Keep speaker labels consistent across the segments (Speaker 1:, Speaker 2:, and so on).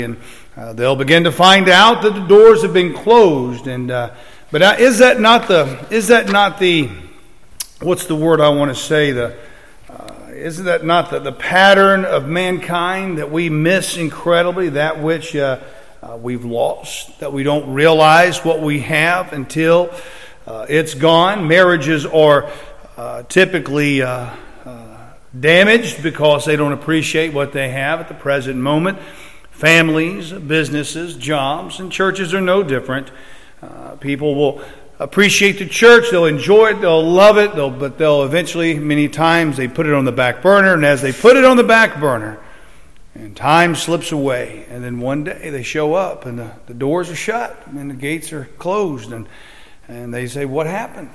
Speaker 1: and they'll begin to find out that the doors have been closed. But is that not the what's the word I want to say? Isn't that not the pattern of mankind, that we miss incredibly that which we've lost, that we don't realize what we have until it's gone? Marriages are typically damaged because they don't appreciate what they have at the present moment. Families, businesses, jobs, and churches are no different. People will appreciate the church, they'll enjoy it, they'll love it, but they'll eventually, many times, they put it on the back burner, and as they put it on the back burner, and time slips away, and then one day they show up, and the doors are shut, and the gates are closed, and they say, "What happened?"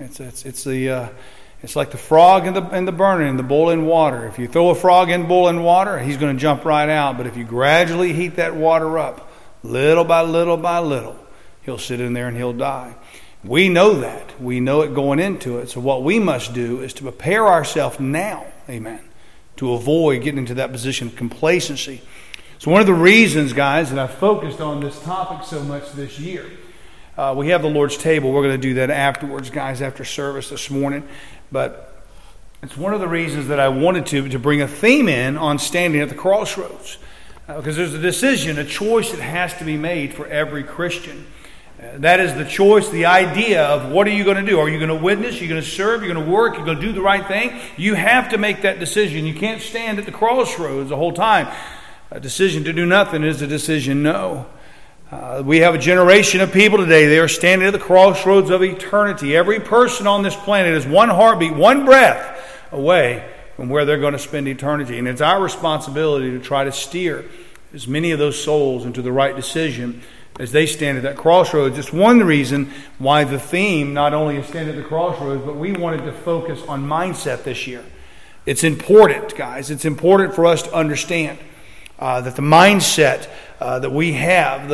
Speaker 1: It's like the frog in the burner, in the boiling water. If you throw a frog in boiling water, he's going to jump right out. But if you gradually heat that water up, little by little by little, he'll sit in there and he'll die. We know that. We know it going into it. So what we must do is to prepare ourselves now, amen, to avoid getting into that position of complacency. So one of the reasons, guys, that I focused on this topic so much this year, we have the Lord's table. We're going to do that afterwards, guys, after service this morning. But it's one of the reasons that I wanted to bring a theme in on standing at the crossroads. Because there's a decision, a choice that has to be made for every Christian. That is the choice, the idea of what are you going to do? Are you going to witness? Are you going to serve? Are you going to work? Are you going to do the right thing? You have to make that decision. You can't stand at the crossroads the whole time. A decision to do nothing is a decision no. We have a generation of people today. They are standing at the crossroads of eternity. Every person on this planet is one heartbeat, one breath away from where they're going to spend eternity. And it's our responsibility to try to steer as many of those souls into the right decision as they stand at that crossroads. It's one reason why the theme not only is stand at the crossroads, but we wanted to focus on mindset this year. It's important, guys. It's important for us to understand that the mindset that we have,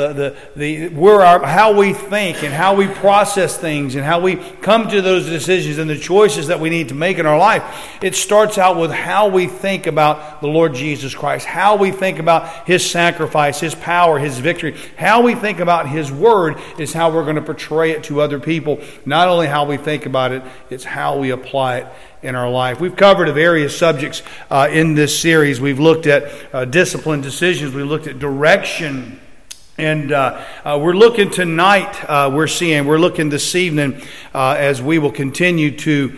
Speaker 1: how we think and how we process things and how we come to those decisions and the choices that we need to make in our life, it starts out with how we think about the Lord Jesus Christ, how we think about His sacrifice, His power, His victory, how we think about His Word is how we're going to portray it to other people. Not only how we think about it, it's how we apply it in our life. We've covered various subjects in this series. We've looked at discipline decisions. We looked at direction. And we're looking tonight, we're looking this evening as we will continue to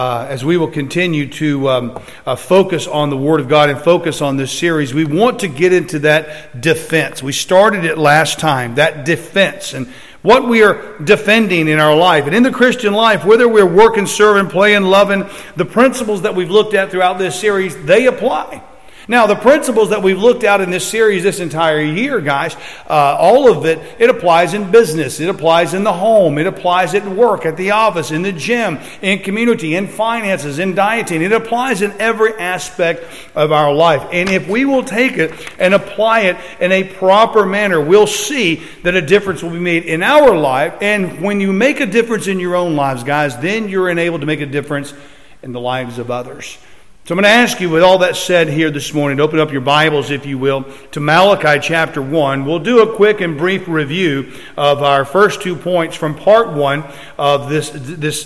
Speaker 1: focus on the Word of God and focus on this series. We want to get into that defense. We started it last time, that defense, and what we are defending in our life. And in the Christian life, whether we're working, serving, playing, loving, the principles that we've looked at throughout this series, they apply. Now, the principles that we've looked at in this series this entire year, guys, all of it applies in business. It applies in the home. It applies at work, at the office, in the gym, in community, in finances, in dieting. It applies in every aspect of our life. And if we will take it and apply it in a proper manner, we'll see that a difference will be made in our life. And when you make a difference in your own lives, guys, then you're enabled to make a difference in the lives of others. So I'm going to ask you, with all that said here this morning, to open up your Bibles, if you will, to Malachi chapter 1. We'll do a quick and brief review of our first 2 points from part 1 of this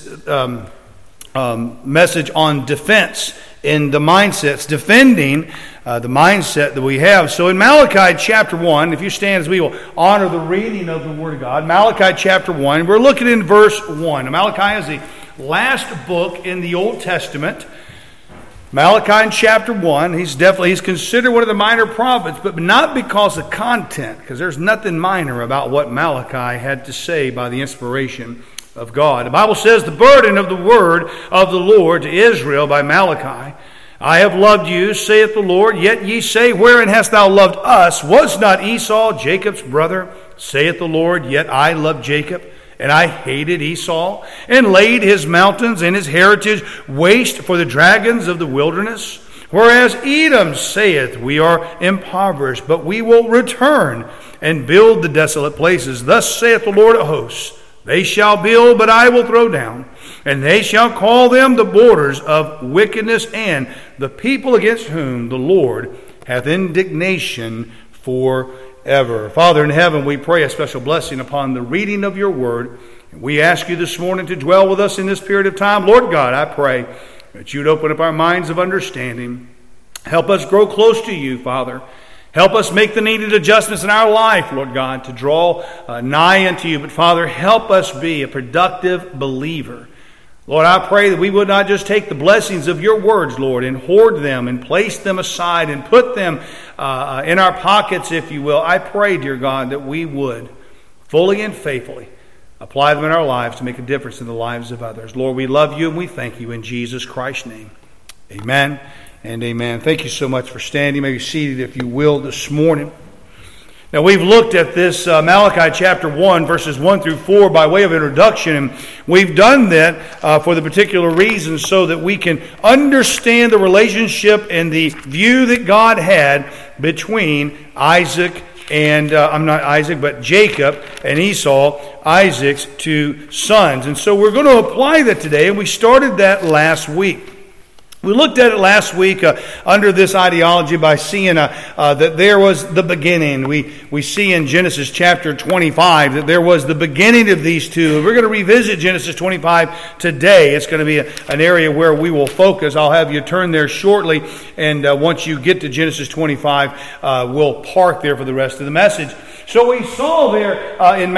Speaker 1: message on defense in the mindsets, defending the mindset that we have. So in Malachi chapter 1, if you stand as we will honor the reading of the Word of God, Malachi chapter 1, we're looking in verse 1. Now, Malachi is the last book in the Old Testament. Malachi in chapter 1, he's considered one of the minor prophets, but not because of content, because there's nothing minor about what Malachi had to say by the inspiration of God. The Bible says, the burden of the word of the Lord to Israel by Malachi. I have loved you, saith the Lord, yet ye say, wherein hast thou loved us? Was not Esau Jacob's brother? Saith the Lord, yet I loved Jacob, and I hated Esau, and laid his mountains and his heritage waste for the dragons of the wilderness. Whereas Edom saith, we are impoverished, but we will return and build the desolate places. Thus saith the Lord of hosts, they shall build, but I will throw down, and they shall call them the borders of wickedness, and the people against whom the Lord hath indignation forever. ever. Father in heaven, we pray a special blessing upon the reading of your word. And we ask you this morning to dwell with us in this period of time. Lord God, I pray that you'd open up our minds of understanding. Help us grow close to you, Father. Help us make the needed adjustments in our life, Lord God, to draw nigh unto you. But Father, help us be a productive believer. Lord, I pray that we would not just take the blessings of your words, Lord, and hoard them and place them aside and put them in our pockets, if you will. I pray, dear God, that we would fully and faithfully apply them in our lives to make a difference in the lives of others. Lord, we love you and we thank you in Jesus Christ's name. Amen and amen. Thank you so much for standing. You may be seated, if you will, this morning. Now, we've looked at this Malachi chapter 1, verses 1 through 4 by way of introduction, and we've done that for the particular reason so that we can understand the relationship and the view that God had between Jacob and Esau, Isaac's two sons. And so we're going to apply that today, and we started that last week. We looked at it last week under this ideology by seeing that there was the beginning. We see in Genesis chapter 25 that there was the beginning of these two. We're going to revisit Genesis 25 today. It's going to be an area where we will focus. I'll have you turn there shortly, and once you get to Genesis 25, we'll park there for the rest of the message. So we saw there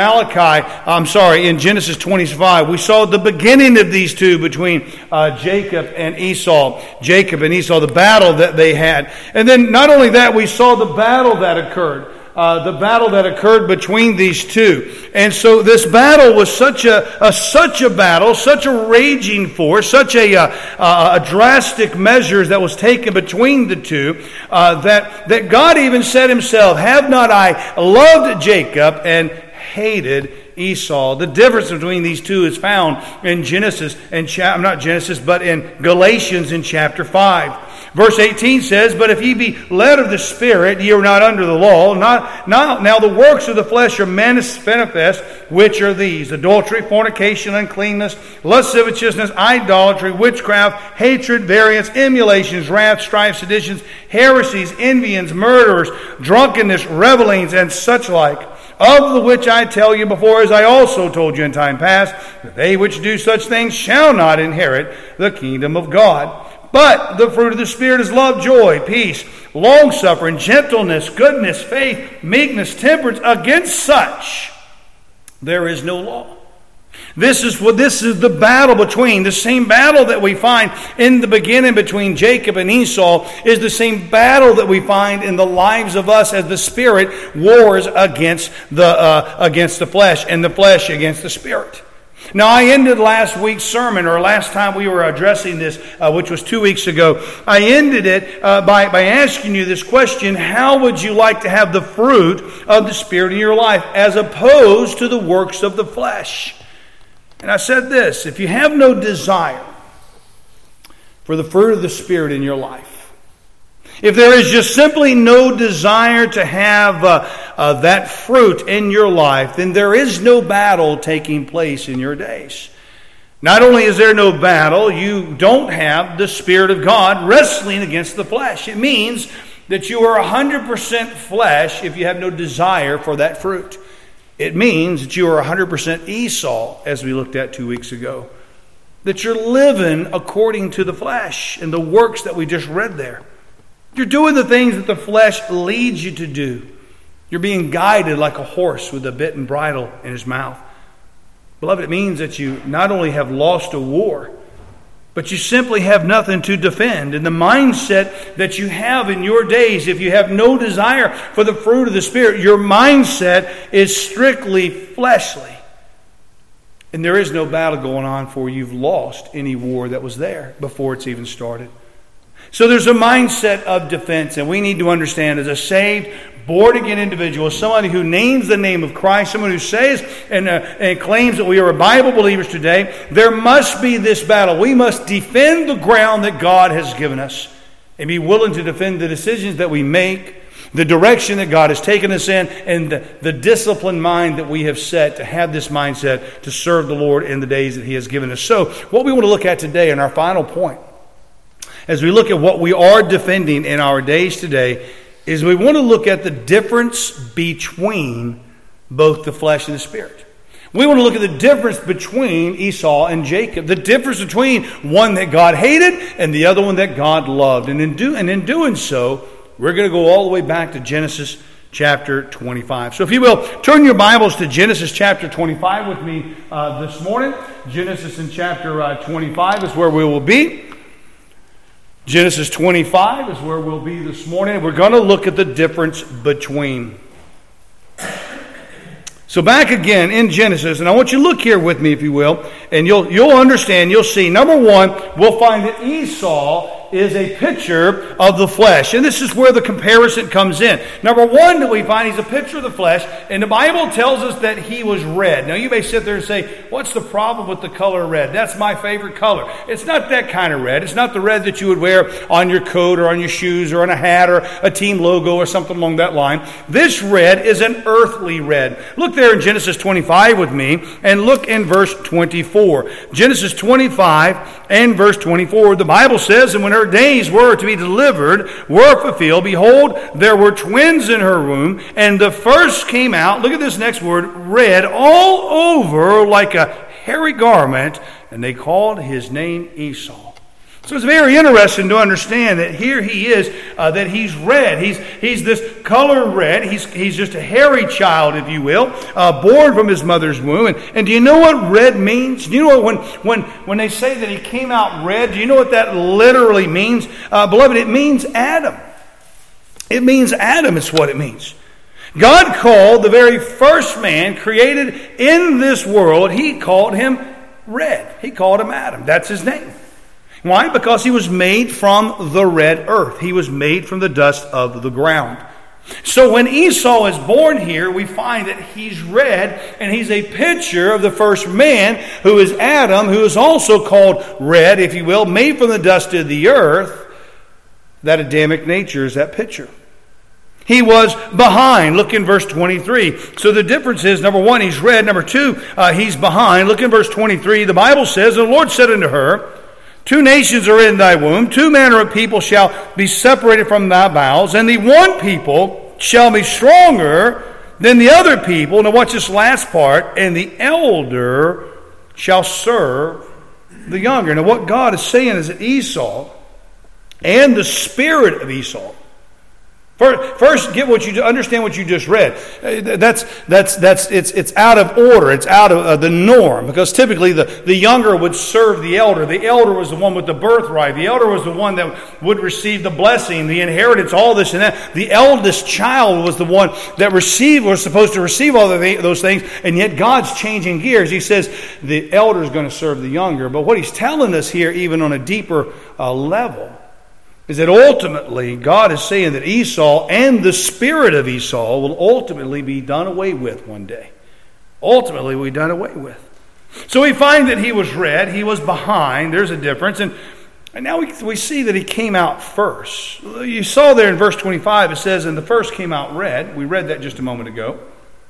Speaker 1: in Genesis 25, we saw the beginning of these two between Jacob and Esau, the battle that they had. And then not only that, we saw the battle that occurred between these two. And so this battle was such a battle, such a raging force, such a drastic measures that was taken between the two, that God even said himself, "Have not I loved Jacob and hated Esau?" The difference between these two is found in in Galatians in chapter 5. Verse 18 says, "But if ye be led of the Spirit, ye are not under the law. Now the works of the flesh are manifest, which are these: adultery, fornication, uncleanness, lasciviousness, idolatry, witchcraft, hatred, variance, emulations, wrath, strife, seditions, heresies, envyings, murderers, drunkenness, revelings, and such like. Of the which I tell you before, as I also told you in time past, that they which do such things shall not inherit the kingdom of God. But the fruit of the Spirit is love, joy, peace, long-suffering, gentleness, goodness, faith, meekness, temperance. Against such there is no law." This is the battle between, the same battle that we find in the beginning between Jacob and Esau is the same battle that we find in the lives of us as the Spirit wars against the flesh, and the flesh against the Spirit. Now, I ended last week's sermon, or last time we were addressing this, which was 2 weeks ago, I ended it by asking you this question: how would you like to have the fruit of the Spirit in your life as opposed to the works of the flesh? And I said this: if you have no desire for the fruit of the Spirit in your life, if there is just simply no desire to have that fruit in your life, then there is no battle taking place in your days. Not only is there no battle, you don't have the Spirit of God wrestling against the flesh. It means that you are 100% flesh if you have no desire for that fruit. It means that you are 100% Esau, as we looked at 2 weeks ago. That you're living according to the flesh and the works that we just read there. You're doing the things that the flesh leads you to do. You're being guided like a horse with a bit and bridle in his mouth. Beloved, it means that you not only have lost a war, but you simply have nothing to defend. And the mindset that you have in your days, if you have no desire for the fruit of the Spirit, your mindset is strictly fleshly. And there is no battle going on, for you've lost any war that was there before it's even started. So there's a mindset of defense, and we need to understand, as a saved, born-again individual, somebody who names the name of Christ, someone who says and claims that we are Bible believers today, there must be this battle. We must defend the ground that God has given us and be willing to defend the decisions that we make, the direction that God has taken us in, and the disciplined mind that we have set to have this mindset to serve the Lord in the days that He has given us. So what we want to look at today in our final point, as we look at what we are defending in our days today, is we want to look at the difference between both the flesh and the spirit. We want to look at the difference between Esau and Jacob. The difference between one that God hated and the other one that God loved. And in doing so, we're going to go all the way back to Genesis chapter 25. So if you will, turn your Bibles to Genesis chapter 25 with me this morning. Genesis in chapter 25 is where we will be. Genesis 25 is where we'll be this morning. We're going to look at the difference between. So back again in Genesis, and I want you to look here with me, if you will, and you'll understand, you'll see. Number one, we'll find that Esau is a picture of the flesh. And this is where the comparison comes in. Number one that we find, he's a picture of the flesh, and the Bible tells us that he was red. Now you may sit there and say, what's the problem with the color red? That's my favorite color. It's not that kind of red. It's not the red that you would wear on your coat or on your shoes or on a hat or a team logo or something along that line. This red is an earthly red. Look there in Genesis 25 with me and look in verse 24. Genesis 25 and verse 24, the Bible says, and when her days were to be delivered were fulfilled, behold, there were twins in her womb, and the first came out, look at this next word, red all over like a hairy garment, and they called his name Esau. So it's very interesting to understand that here he is, that he's red. He's this color red. He's just a hairy child, if you will, born from his mother's womb. And do you know what red means? Do you know what, when they say that he came out red, do you know what that literally means? Beloved, it means Adam. It means Adam is what it means. God called the very first man created in this world, he called him red. He called him Adam. That's his name. Why? Because he was made from the red earth. He was made from the dust of the ground. So when Esau is born here, we find that he's red, and he's a picture of the first man, who is Adam, who is also called red, if you will, made from the dust of the earth. That Adamic nature is that picture. He was behind. Look in verse 23. So the difference is, number one, he's red. Number two, he's behind. Look in verse 23. The Bible says, the Lord said unto her, 2 nations are in thy womb, 2 manner of people shall be separated from thy bowels, and the one people shall be stronger than the other people. Now watch this last part, and the elder shall serve the younger. Now what God is saying is that Esau and the spirit of Esau, first, understand what you just read. It's out of order. It's out of the norm, because typically the younger would serve the elder. The elder was the one with the birthright. The elder was the one that would receive the blessing, the inheritance, all this and that. The eldest child was the one that was supposed to receive all of those things, and yet God's changing gears. He says the elder is going to serve the younger. But what he's telling us here, even on a deeper level, is that ultimately God is saying that Esau and the spirit of Esau will ultimately be done away with one day. Ultimately will be done away with. So we find that he was red, he was behind, there's a difference, and now we see that he came out first. You saw there in verse 25, it says, and the first came out red. We read that just a moment ago.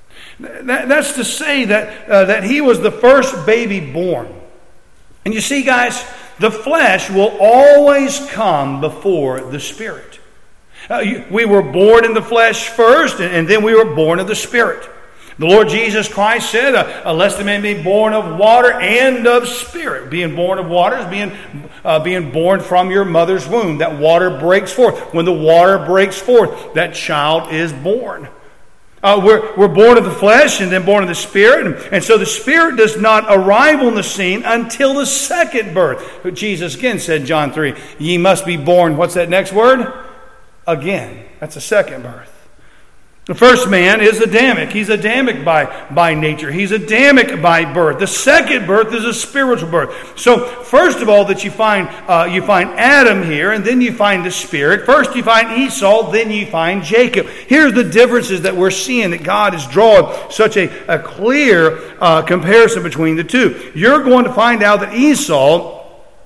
Speaker 1: That's to say that he was the first baby born. And you see, guys, the flesh will always come before the spirit. We were born in the flesh first, and then we were born of the spirit. The Lord Jesus Christ said, unless the man be born of water and of spirit. Being born of water is being born from your mother's womb. That water breaks forth. When the water breaks forth, that child is born. We're born of the flesh and then born of the spirit. And so the spirit does not arrive on the scene until the second birth. Jesus again said, John 3, ye must be born, what's that next word? Again. That's the second birth. The first man is Adamic. He's Adamic by nature. He's Adamic by birth. The second birth is a spiritual birth. So first of all, that you find Adam here, and then you find the spirit. First you find Esau, then you find Jacob. Here's the differences that we're seeing, that God has drawn such a clear comparison between the two. You're going to find out that Esau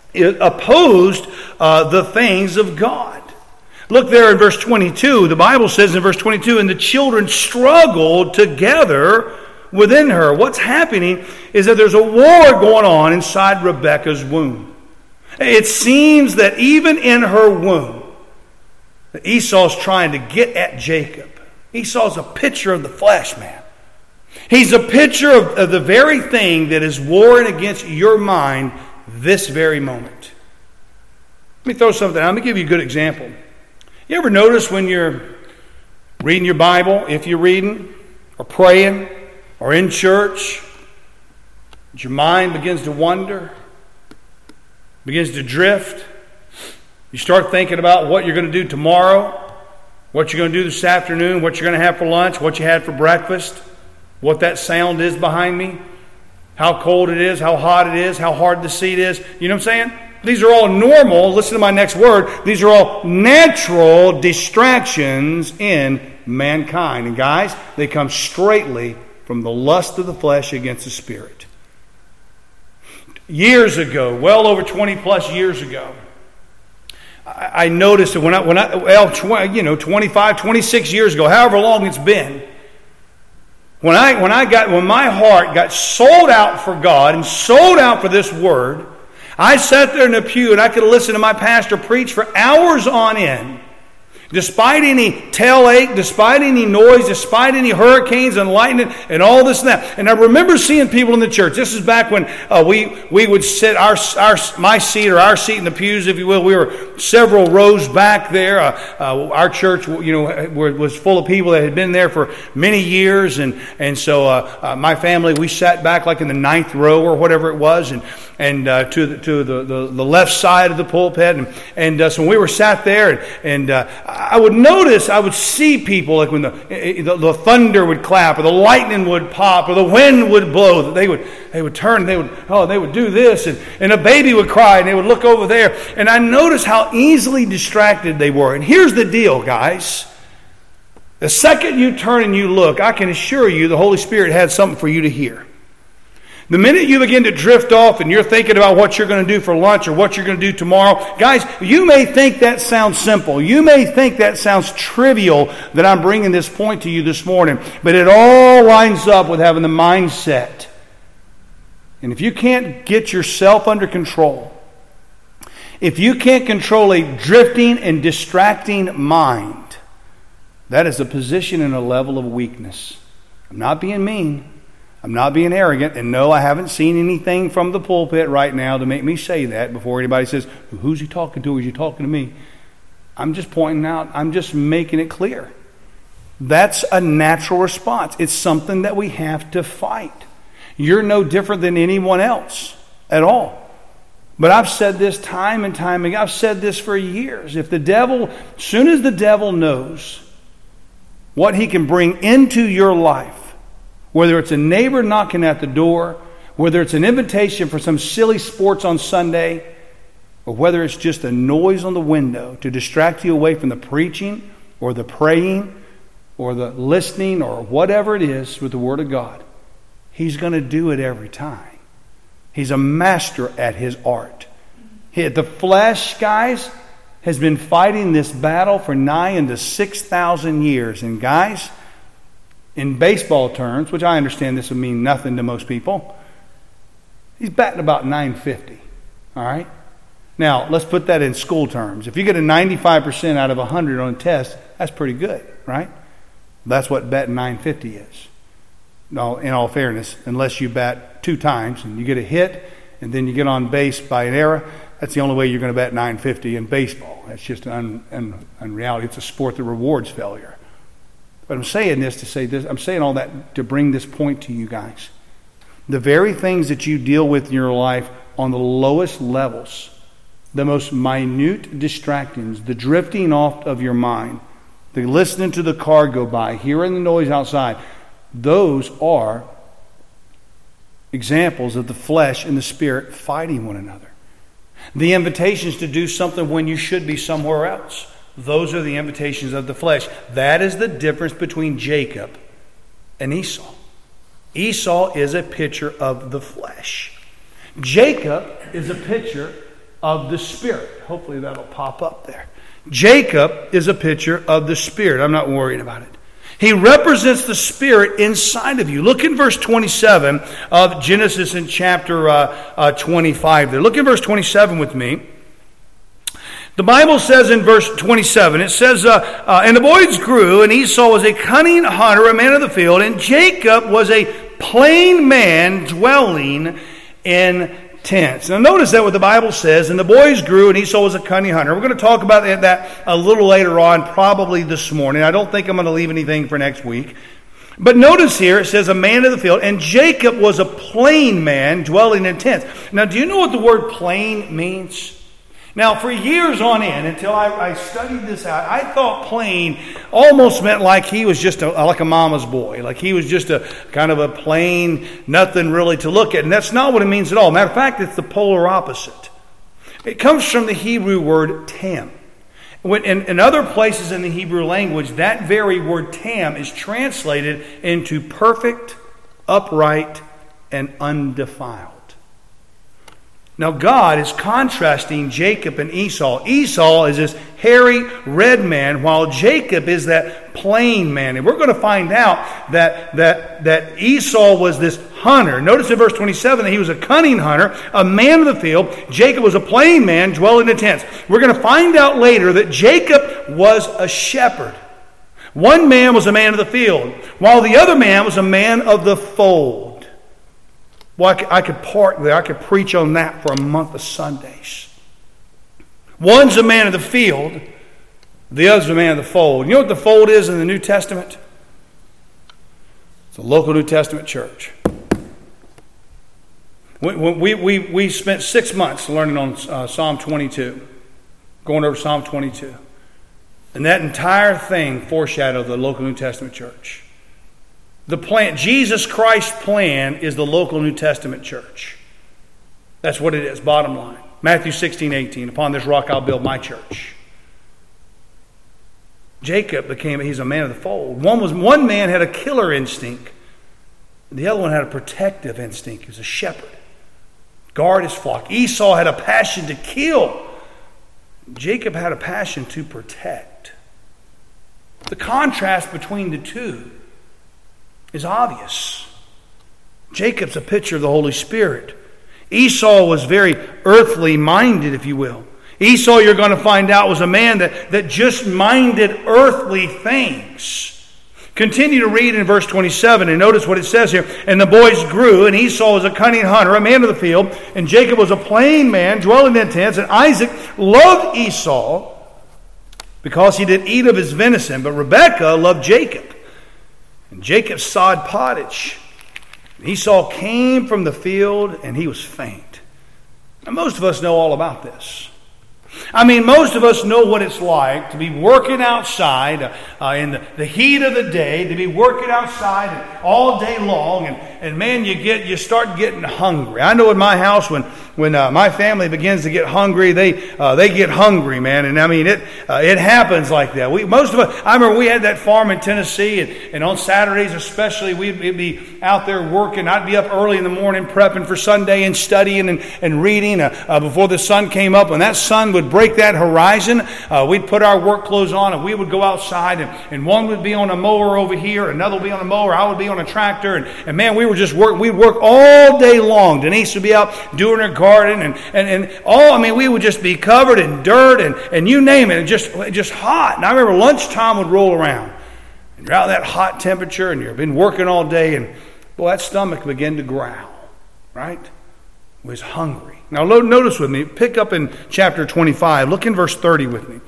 Speaker 1: opposed the things of God. Look there in verse 22. The Bible says in verse 22, and the children struggled together within her. What's happening is that there's a war going on inside Rebekah's womb. It seems that even in her womb, Esau's trying to get at Jacob. Esau's a picture of the flesh, man. He's a picture of the very thing that is warring against your mind this very moment. Let me throw something out. Let me give you a good example. You ever notice when you're reading your Bible, if you're reading, or praying, or in church, your mind begins to wander, begins to drift. You start thinking about what you're going to do tomorrow, what you're going to do this afternoon, what you're going to have for lunch, what you had for breakfast, what that sound is behind me, how cold it is, how hot it is, how hard the seat is. You know what I'm saying? These are all normal, listen to my next word, these are all natural distractions in mankind. And guys, they come straightly from the lust of the flesh against the spirit. Years ago, well over 20 plus years ago, I noticed that when I 25, 26 years ago, however long it's been, when my heart got sold out for God and sold out for this word, I sat there in the pew and I could listen to my pastor preach for hours on end. Despite any tail ache, despite any noise, despite any hurricanes and lightning and all this and that. And I remember seeing people in the church. This is back when we would sit my seat or our seat in the pews, if you will. We were several rows back there. Our church, was full of people that had been there for many years, and so my family, we sat back like in the 9th row or whatever it was, and to the left side of the pulpit, and so when we were sat there, and I would see people like when the thunder would clap or the lightning would pop or the wind would blow, that they would turn, they would do this, and a baby would cry and they would look over there, and I noticed how easily distracted they were. And here's the deal, guys. The second you turn and you look, I can assure you the Holy Spirit had something for you to hear. The minute you begin to drift off and you're thinking about what you're going to do for lunch or what you're going to do tomorrow, guys, you may think that sounds simple. You may think that sounds trivial that I'm bringing this point to you this morning. But it all lines up with having the mindset. And if you can't get yourself under control, if you can't control a drifting and distracting mind, that is a position and a level of weakness. I'm not being mean. I'm not being arrogant, and no, I haven't seen anything from the pulpit right now to make me say that before anybody says, who's he talking to? Is he talking to me? I'm just pointing out, I'm just making it clear. That's a natural response. It's something that we have to fight. You're no different than anyone else at all. But I've said this time and time again. I've said this for years. As soon as the devil knows what he can bring into your life, whether it's a neighbor knocking at the door, whether it's an invitation for some silly sports on Sunday, or whether it's just a noise on the window to distract you away from the preaching or the praying or the listening or whatever it is with the Word of God, he's going to do it every time. He's a master at his art. The flesh, guys, has been fighting this battle for nigh into 6,000 years. And guys, in baseball terms, which I understand this would mean nothing to most people, he's batting about 950. All right? Now, let's put that in school terms. If you get a 95% out of 100 on a test, that's pretty good, right? That's what batting 950 is. No, in all fairness, unless you bat 2 times and you get a hit and then you get on base by an error, that's the only way you're going to bat 950 in baseball. That's just unreality. It's a sport that rewards failure. But I'm saying this to say this. I'm saying all that to bring this point to you guys. The very things that you deal with in your life on the lowest levels, the most minute distractions, the drifting off of your mind, the listening to the car go by, hearing the noise outside, those are examples of the flesh and the spirit fighting one another. The invitations to do something when you should be somewhere else, those are the invitations of the flesh. That is the difference between Jacob and Esau. Esau is a picture of the flesh. Jacob is a picture of the spirit. Hopefully that'll pop up there. Jacob is a picture of the spirit. I'm not worried about it. He represents the spirit inside of you. Look in verse 27 of Genesis in chapter 25 there. Look in verse 27 with me. The Bible says in verse 27, it says, and the boys grew, and Esau was a cunning hunter, a man of the field, and Jacob was a plain man dwelling in tents. Now notice that what the Bible says, and the boys grew, and Esau was a cunning hunter. We're going to talk about that a little later on, probably this morning. I don't think I'm going to leave anything for next week. But notice here, it says a man of the field, and Jacob was a plain man dwelling in tents. Now, do you know what the word plain means? Now, for years on end, until I studied this out, I thought plain almost meant like he was just like a mama's boy. Like he was just a kind of a plain, nothing really to look at. And that's not what it means at all. Matter of fact, it's the polar opposite. It comes from the Hebrew word tam. In other places in the Hebrew language, that very word tam is translated into perfect, upright, and undefiled. Now God is contrasting Jacob and Esau. Esau is this hairy, red man, while Jacob is that plain man. And we're going to find out that Esau was this hunter. Notice in verse 27 that he was a cunning hunter, a man of the field. Jacob was a plain man dwelling in tents. We're going to find out later that Jacob was a shepherd. One man was a man of the field, while the other man was a man of the fold. Well, I could park there. I could preach on that for a month of Sundays. One's a man of the field. The other's a man of the fold. You know what the fold is in the New Testament? It's a local New Testament church. We spent 6 months learning on Psalm 22. Going over Psalm 22. And that entire thing foreshadowed the local New Testament church. The plan, Jesus Christ's plan, is the local New Testament church. That's what it is, bottom line. Matthew 16:18, upon this rock I'll build my church. Jacob he's a man of the fold. One man had a killer instinct. The other one had a protective instinct. He was a shepherd. Guard his flock. Esau had a passion to kill. Jacob had a passion to protect. The contrast between the two is obvious. Jacob's a picture of the Holy Spirit. Esau was very earthly minded, if you will. Esau, you're going to find out, was a man that just minded earthly things. Continue to read in verse 27 and notice what it says here. And the boys grew, and Esau was a cunning hunter, a man of the field, and Jacob was a plain man dwelling in tents, and Isaac loved Esau because he did eat of his venison, but Rebekah loved Jacob. And Jacob sod pottage. Esau came from the field, and he was faint. Now, most of us know all about this. I mean, most of us know what it's like to be working outside in the heat of the day, to be working outside all day long, and man, you start getting hungry. I know in my house when my family begins to get hungry, they get hungry, man, and I mean it happens like that. Most of us, I remember we had that farm in Tennessee, and on Saturdays especially, we'd be out there working. I'd be up early in the morning prepping for Sunday and studying and reading before the sun came up. When that sun would break that horizon, we'd put our work clothes on and we would go outside, and one would be on a mower over here, another would be on a mower, I would be on a tractor, and man, we were just we'd work all day long. Denise would be out doing her garden, and we would just be covered in dirt and you name it, and just hot. And I remember lunchtime would roll around, and you're out that hot temperature, and you've been working all day, and boy, that stomach began to growl, right? It was hungry. Now notice with me, pick up in chapter 25, look in verse 30 with me.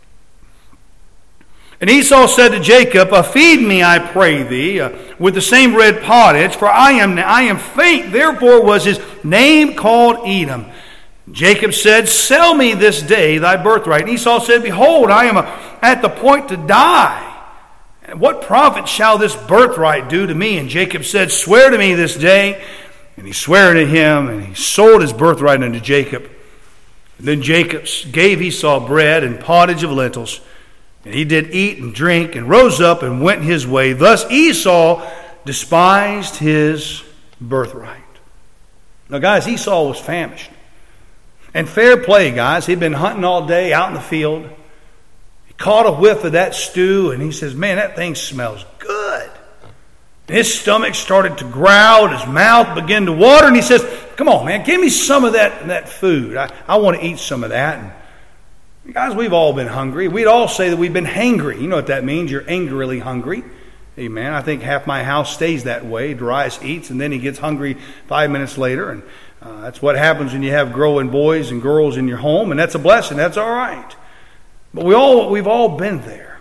Speaker 1: And Esau said to Jacob, feed me, I pray thee, with the same red pottage, for I am faint. Therefore was his name called Edom. Jacob said, sell me this day thy birthright. And Esau said, behold, I am at the point to die. And what profit shall this birthright do to me? And Jacob said, swear to me this day. And he sware to him, and he sold his birthright unto Jacob. And then Jacob gave Esau bread and pottage of lentils. And he did eat and drink, and rose up and went his way. Thus Esau despised his birthright. Now guys, Esau was famished. And fair play, guys. He'd been hunting all day out in the field. He caught a whiff of that stew, and he says, man, that thing smells good. And his stomach started to growl, his mouth began to water, and he says, come on, man, give me some of that food. I want to eat some of that. Guys, we've all been hungry. We'd all say that we've been hangry. You know what that means? You're angrily hungry. Amen. I think half my house stays that way. Darius eats, and then he gets hungry 5 minutes later. And that's what happens when you have growing boys and girls in your home. And that's a blessing. That's all right. But we've all been there.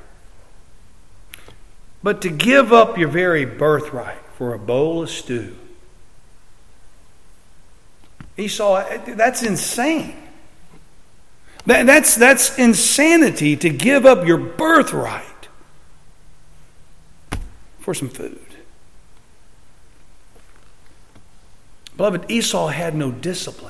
Speaker 1: But to give up your very birthright for a bowl of stew, Esau, that's insane. That's insanity, to give up your birthright for some food. Beloved, Esau had no discipline.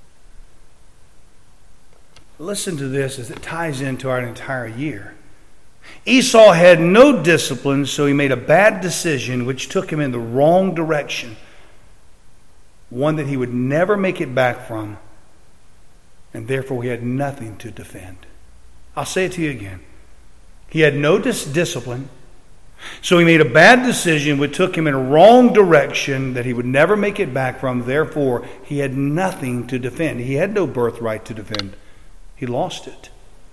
Speaker 1: Listen to this as it ties into our entire year. Esau had no discipline, so he made a bad decision which took him in the wrong direction, one that he would never make it back from, and therefore he had nothing to defend. I'll say it to you again. He had no discipline, so he made a bad decision which took him in a wrong direction that he would never make it back from. Therefore, he had nothing to defend. He had no birthright to defend. He lost it.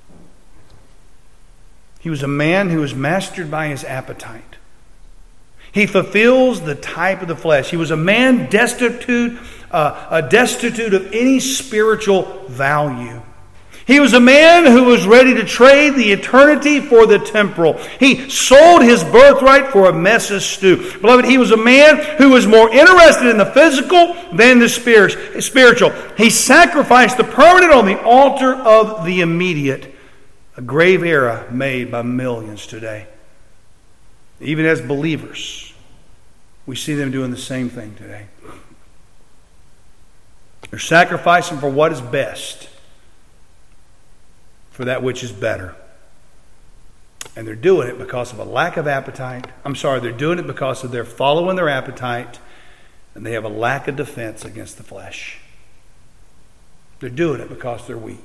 Speaker 1: He was a man who was mastered by his appetite. He fulfills the type of the flesh. He was a man destitute of any spiritual value. He was a man who was ready to trade the eternity for the temporal. He sold his birthright for a mess of stew. Beloved, he was a man who was more interested in the physical than the spiritual. He sacrificed the permanent on the altar of the immediate. A grave error made by millions today. Even as believers, we see them doing the same thing today. They're sacrificing for what is best, for that which is better. And they're doing it because of a lack of appetite. They're doing it because of their following their appetite, and they have a lack of defense against the flesh. They're doing it because they're weak.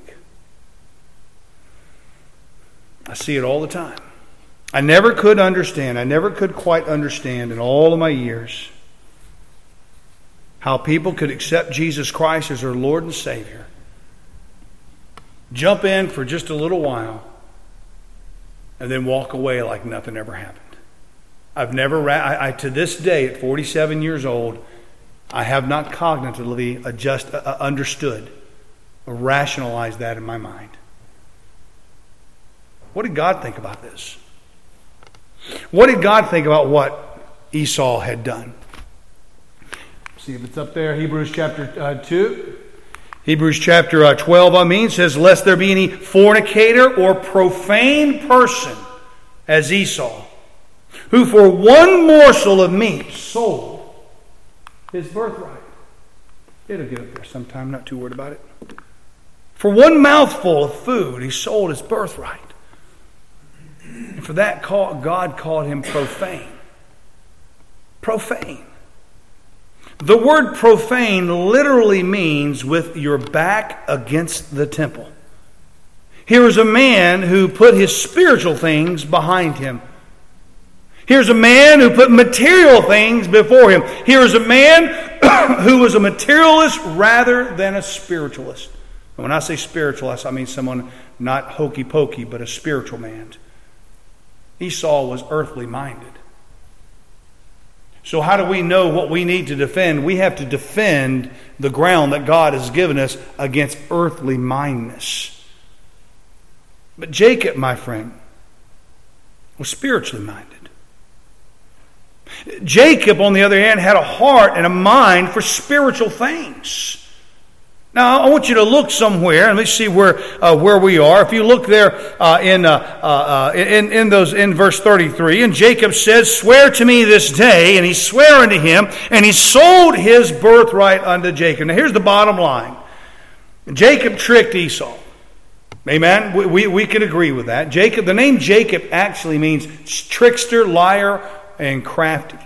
Speaker 1: I see it all the time. I never could quite understand in all of my years how people could accept Jesus Christ as their Lord and Savior, jump in for just a little while, and then walk away like nothing ever happened. To this day, at 47 years old, I have not cognitively understood or rationalized that in my mind. What did God think about this? What did God think about what Esau had done? See if it's up there. Hebrews chapter 2. Hebrews chapter 12, says, lest there be any fornicator or profane person as Esau, who for one morsel of meat sold his birthright. It'll get up there sometime, not too worried about it. For one mouthful of food, he sold his birthright. And for that, God called him profane. Profane. The word profane literally means with your back against the temple. Here is a man who put his spiritual things behind him. Here's a man who put material things before him. Here is a man who was a materialist rather than a spiritualist. And when I say spiritualist, I mean someone not hokey pokey, but a spiritual man. Esau was earthly minded. So how do we know what we need to defend? We have to defend the ground that God has given us against earthly mindedness. But Jacob, my friend, was spiritually minded. Jacob, on the other hand, had a heart and a mind for spiritual things. Now, I want you to look somewhere, and let's see where we are. If you look there in verse 33, and Jacob says, "Swear to me this day," and he sware unto him, and he sold his birthright unto Jacob. Now, here's the bottom line: Jacob tricked Esau. Amen. We can agree with that. Jacob. The name Jacob actually means trickster, liar, and crafty.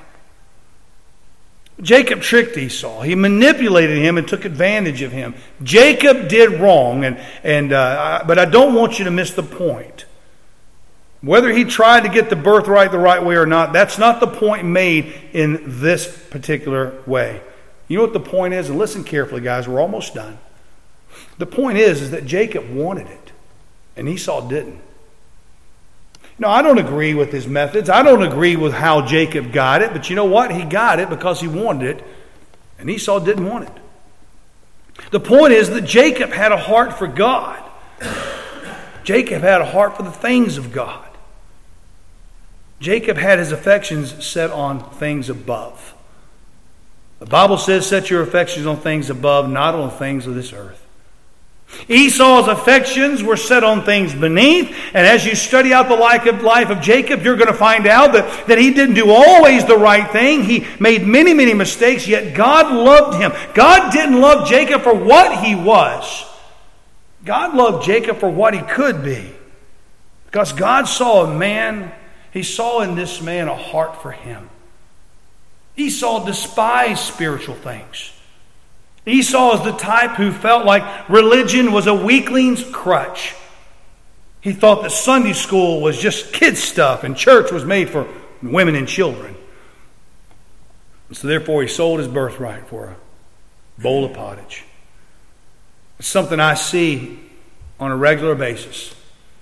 Speaker 1: Jacob tricked Esau. He manipulated him and took advantage of him. Jacob did wrong, but I don't want you to miss the point. Whether he tried to get the birthright the right way or not, that's not the point made in this particular way. You know what the point is? And listen carefully, guys. We're almost done. The point is that Jacob wanted it. And Esau didn't. No, I don't agree with his methods. I don't agree with how Jacob got it. But you know what? He got it because he wanted it. And Esau didn't want it. The point is that Jacob had a heart for God. Jacob had a heart for the things of God. Jacob had his affections set on things above. The Bible says, set your affections on things above, not on things of this earth. Esau's affections were set on things beneath, and as you study out the life of Jacob, you're going to find out that he didn't do always the right thing. He made many, many mistakes, yet God loved him. God didn't love Jacob for what he was. God loved Jacob for what he could be. Because God saw a man, he saw in this man a heart for him. Esau despised spiritual things. Esau is the type who felt like religion was a weakling's crutch. He thought that Sunday school was just kid stuff and church was made for women and children. And so therefore he sold his birthright for a bowl of pottage. It's something I see on a regular basis.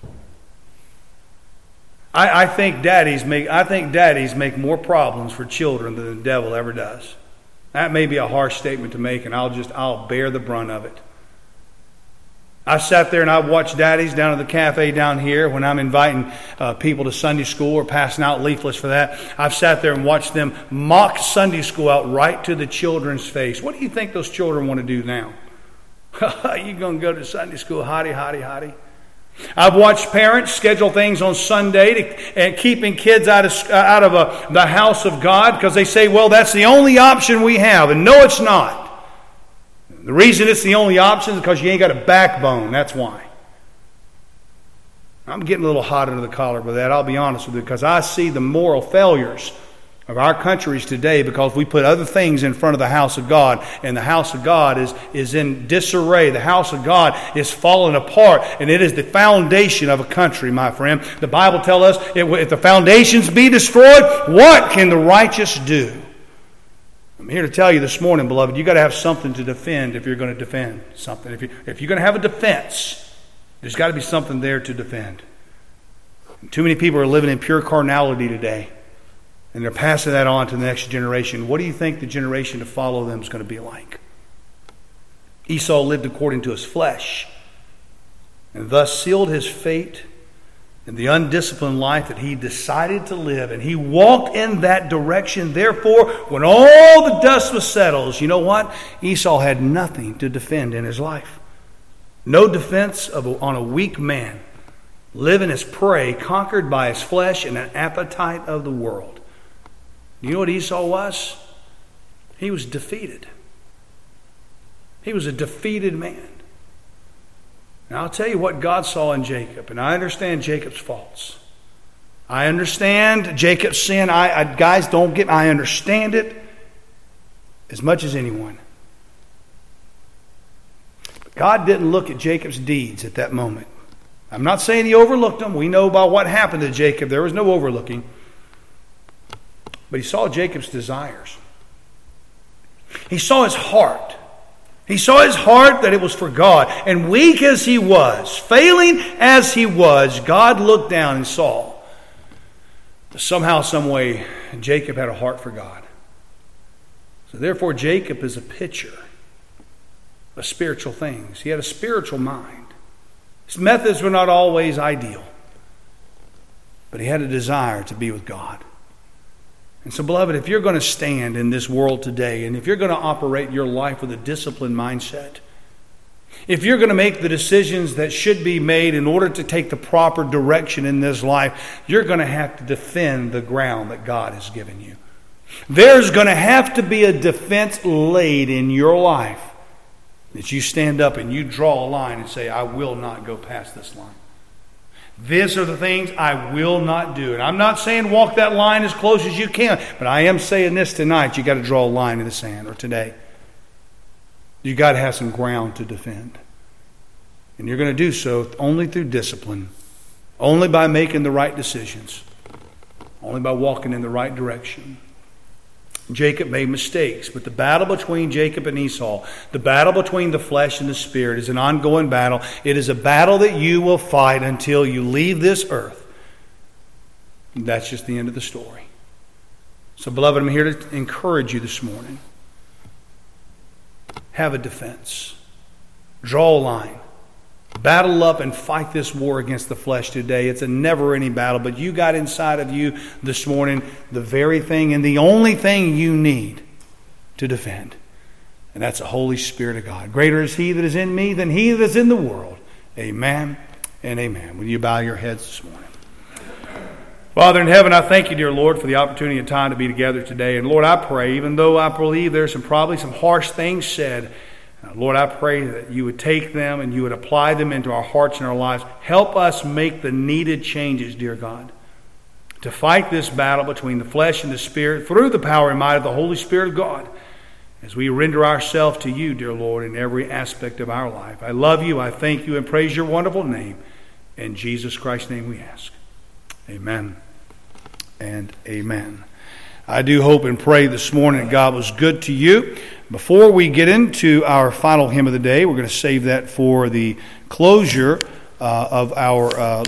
Speaker 1: I think daddies make more problems for children than the devil ever does. That may be a harsh statement to make, and I'll bear the brunt of it. I've sat there and I've watched daddies down at the cafe down here when I'm inviting people to Sunday school or passing out leaflets for that. I've sat there and watched them mock Sunday school out right to the children's face. What do you think those children want to do now? You going to go to Sunday school, hotty, hotty, hotty? I've watched parents schedule things on Sunday and keeping kids out of the house of God because they say, well, that's the only option we have. And no, it's not. The reason it's the only option is because you ain't got a backbone. That's why. I'm getting a little hot under the collar with that. I'll be honest with you, because I see the moral failures of our countries today because we put other things in front of the house of God, and the house of God is in disarray. The house of God is falling apart, and it is the foundation of a country, my friend. The Bible tells us if the foundations be destroyed, what can the righteous do? I'm here to tell you this morning, beloved, you've got to have something to defend if you're going to defend something. If you're going to have a defense, there's got to be something there to defend. Too many people are living in pure carnality today. And they're passing that on to the next generation. What do you think the generation to follow them is going to be like? Esau lived according to his flesh, and thus sealed his fate in the undisciplined life that he decided to live. And he walked in that direction. Therefore, when all the dust was settled, you know what? Esau had nothing to defend in his life. No defense on a weak man, living as prey, conquered by his flesh and an appetite of the world. You know what Esau was? He was defeated. He was a defeated man. Now I'll tell you what God saw in Jacob, and I understand Jacob's faults. I understand Jacob's sin. Guys, don't get me. I understand it as much as anyone. But God didn't look at Jacob's deeds at that moment. I'm not saying he overlooked them. We know about what happened to Jacob. There was no overlooking. But he saw Jacob's desires. He saw his heart. He saw his heart that it was for God. And weak as he was, failing as he was, God looked down and saw that somehow, some way, Jacob had a heart for God. So therefore, Jacob is a picture of spiritual things. He had a spiritual mind. His methods were not always ideal, but he had a desire to be with God. And so, beloved, if you're going to stand in this world today, and if you're going to operate your life with a disciplined mindset, if you're going to make the decisions that should be made in order to take the proper direction in this life, you're going to have to defend the ground that God has given you. There's going to have to be a defense laid in your life that you stand up and you draw a line and say, I will not go past this line. These are the things I will not do. And I'm not saying walk that line as close as you can, but I am saying this tonight. You got to draw a line in the sand, or today. You got to have some ground to defend. And you're going to do so only through discipline, only by making the right decisions, only by walking in the right direction. Jacob made mistakes, but the battle between Jacob and Esau, the battle between the flesh and the spirit, is an ongoing battle. It is a battle that you will fight until you leave this earth. And that's just the end of the story. So, beloved, I'm here to encourage you this morning. Have a defense. Draw a line. Battle up and fight this war against the flesh today. It's a never-ending battle, but you got inside of you this morning the very thing and the only thing you need to defend. And that's the Holy Spirit of God. Greater is He that is in me than he that is in the world. Amen and amen. Will you bow your heads this morning? Father in heaven, I thank you, dear Lord, for the opportunity and time to be together today. And Lord, I pray, even though I believe there's probably some harsh things said, Lord, I pray that you would take them and you would apply them into our hearts and our lives. Help us make the needed changes, dear God, to fight this battle between the flesh and the spirit through the power and might of the Holy Spirit of God as we render ourselves to you, dear Lord, in every aspect of our life. I love you, I thank you, and praise your wonderful name. In Jesus Christ's name we ask. Amen and amen. I do hope and pray this morning that God was good to you. Before we get into our final hymn of the day, we're going to save that for the closure of our